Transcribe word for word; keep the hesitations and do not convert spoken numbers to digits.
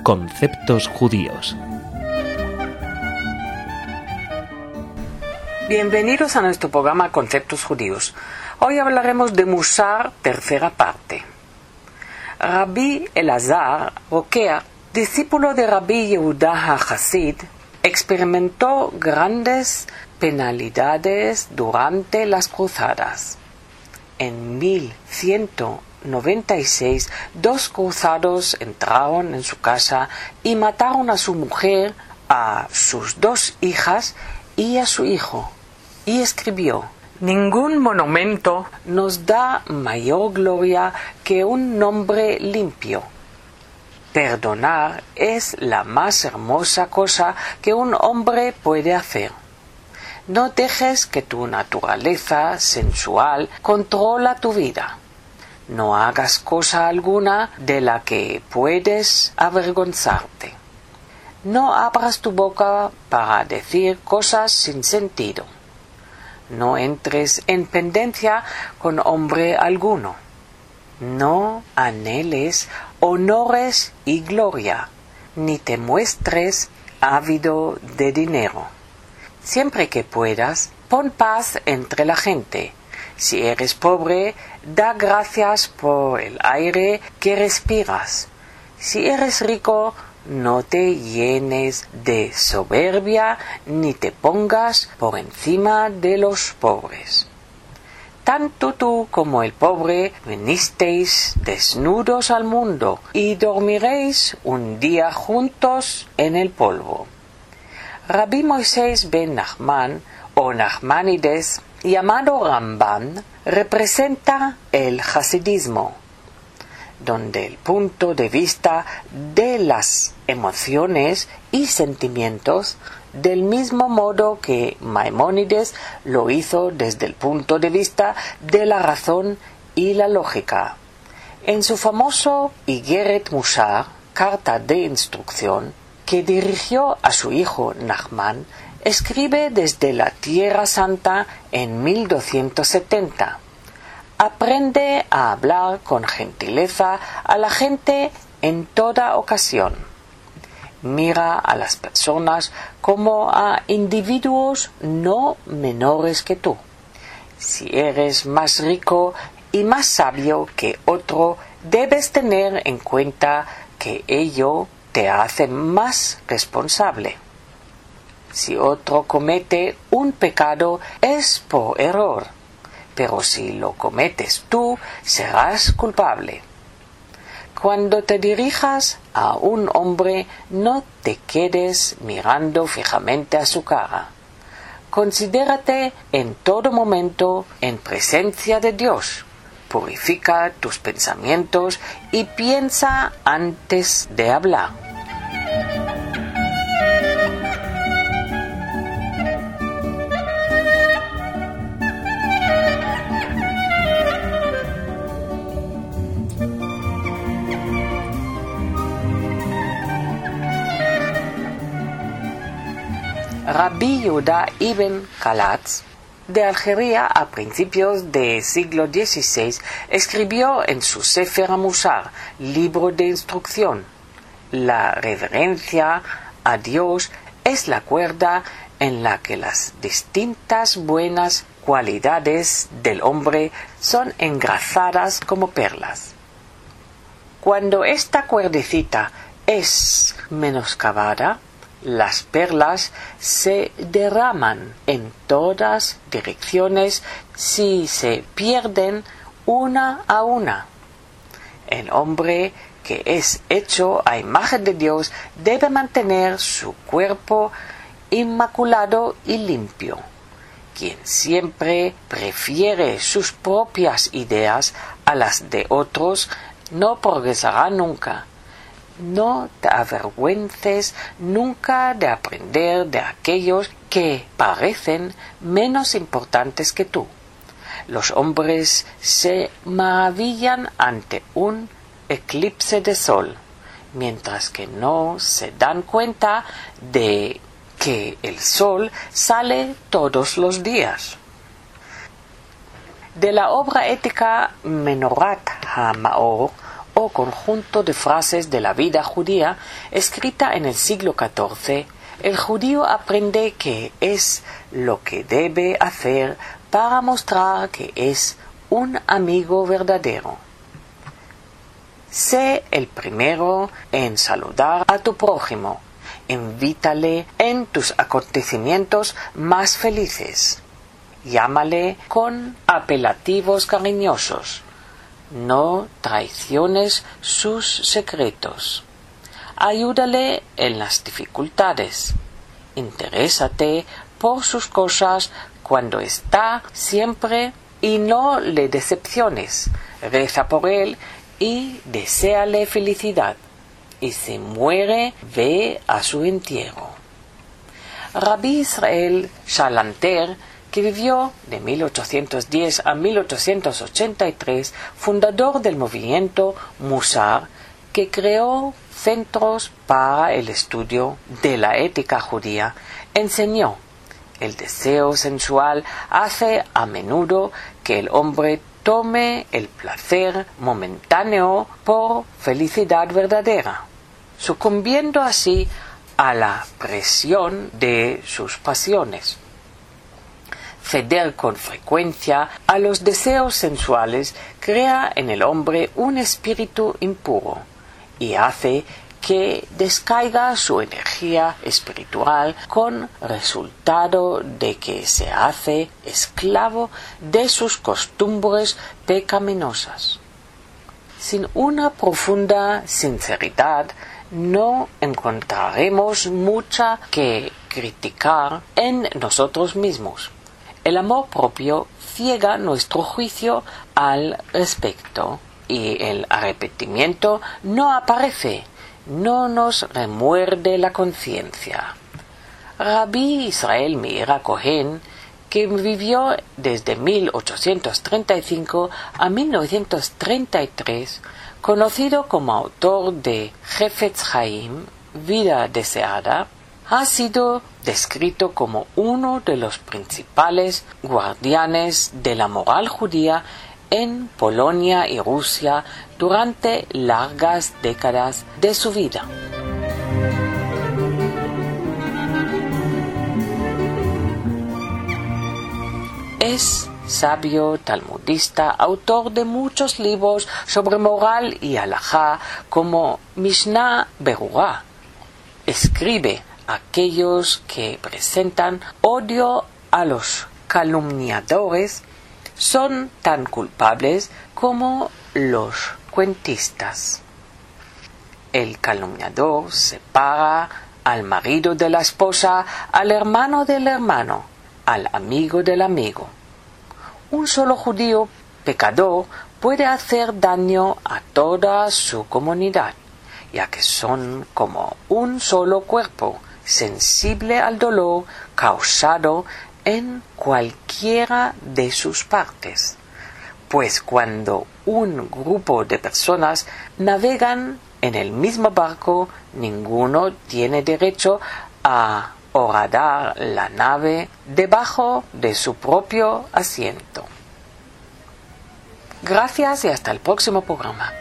Conceptos judíos. Bienvenidos a nuestro programa Conceptos judíos. Hoy hablaremos de Musar, tercera parte. Rabbi Elazar Roquea, discípulo de Rabbi Yehuda HaChasid, experimentó grandes penalidades durante las cruzadas. En mil ciento noventa y seis, dos cruzados entraron en su casa y mataron a su mujer, a sus dos hijas y a su hijo. Y escribió: ningún monumento nos da mayor gloria que un nombre limpio. Perdonar es la más hermosa cosa que un hombre puede hacer. No dejes que tu naturaleza sensual controla tu vida. No hagas cosa alguna de la que puedes avergonzarte. No abras tu boca para decir cosas sin sentido. No entres en pendencia con hombre alguno. No anheles honores y gloria, ni te muestres ávido de dinero. Siempre que puedas, pon paz entre la gente. Si eres pobre, da gracias por el aire que respiras. Si eres rico, no te llenes de soberbia ni te pongas por encima de los pobres. Tanto tú como el pobre vinisteis desnudos al mundo y dormiréis un día juntos en el polvo. Rabbi Moisés ben Nachman, o Nachmanides, llamado Ramban, representa el hasidismo, donde el punto de vista de las emociones y sentimientos, del mismo modo que Maimónides lo hizo desde el punto de vista de la razón y la lógica. En su famoso Igeret Musar, carta de instrucción, que dirigió a su hijo Nachman, escribe desde la Tierra Santa en mil doscientos setenta. Aprende a hablar con gentileza a la gente en toda ocasión. Mira a las personas como a individuos no menores que tú. Si eres más rico y más sabio que otro, debes tener en cuenta que ello te hace más responsable. Si otro comete un pecado es por error, pero si lo cometes tú, serás culpable. Cuando te dirijas a un hombre, no te quedes mirando fijamente a su cara. Considérate en todo momento en presencia de Dios. Purifica tus pensamientos y piensa antes de hablar. Rabbi Yehuda ibn Kalatz, de Algeria a principios del siglo dieciséis, escribió en su Sefer Musar, libro de instrucción: la reverencia a Dios es la cuerda en la que las distintas buenas cualidades del hombre son engrasadas como perlas. Cuando esta cuerdecita es menoscabada, las perlas se derraman en todas direcciones si se pierden una a una. El hombre que es hecho a imagen de Dios debe mantener su cuerpo inmaculado y limpio. Quien siempre prefiere sus propias ideas a las de otros no progresará nunca. No te avergüences nunca de aprender de aquellos que parecen menos importantes que tú. Los hombres se maravillan ante un eclipse de sol, mientras que no se dan cuenta de que el sol sale todos los días. De la obra ética Menorat HaMaor, o largo conjunto de frases de la vida judía escrita en el siglo catorce, el judío aprende qué es lo que debe hacer para mostrar que es un amigo verdadero. Sé el primero en saludar a tu prójimo. Invítale en tus acontecimientos más felices. Llámale con apelativos cariñosos. No traiciones sus secretos. Ayúdale en las dificultades. Interésate por sus cosas cuando está siempre y no le decepciones. Reza por él y deséale felicidad. Y si muere, ve a su entierro. Rabí Israel Shalanter, que vivió de mil ochocientos diez a mil ochocientos ochenta y tres, fundador del movimiento Musar, que creó centros para el estudio de la ética judía, enseñó: el deseo sensual hace a menudo que el hombre tome el placer momentáneo por felicidad verdadera, sucumbiendo así a la presión de sus pasiones. Ceder con frecuencia a los deseos sensuales crea en el hombre un espíritu impuro y hace que descaiga su energía espiritual, con resultado de que se hace esclavo de sus costumbres pecaminosas. Sin una profunda sinceridad no encontraremos mucha que criticar en nosotros mismos. El amor propio ciega nuestro juicio al respecto y el arrepentimiento no aparece, no nos remuerde la conciencia. Rabí Israel Meir Cohen, que vivió desde mil ochocientos treinta y cinco a mil novecientos treinta y tres, conocido como autor de Jefetz Haim, Vida Deseada, ha sido descrito como uno de los principales guardianes de la moral judía en Polonia y Rusia durante largas décadas de su vida. Es sabio talmudista, autor de muchos libros sobre moral y halajá, como Mishnah Berurah. Escribe: aquellos que presentan odio a los calumniadores son tan culpables como los cuentistas. El calumniador separa al marido de la esposa, al hermano del hermano, al amigo del amigo. Un solo judío pecador puede hacer daño a toda su comunidad, ya que son como un solo cuerpo, sensible al dolor causado en cualquiera de sus partes. Pues cuando un grupo de personas navegan en el mismo barco, ninguno tiene derecho a horadar la nave debajo de su propio asiento. Gracias y hasta el próximo programa.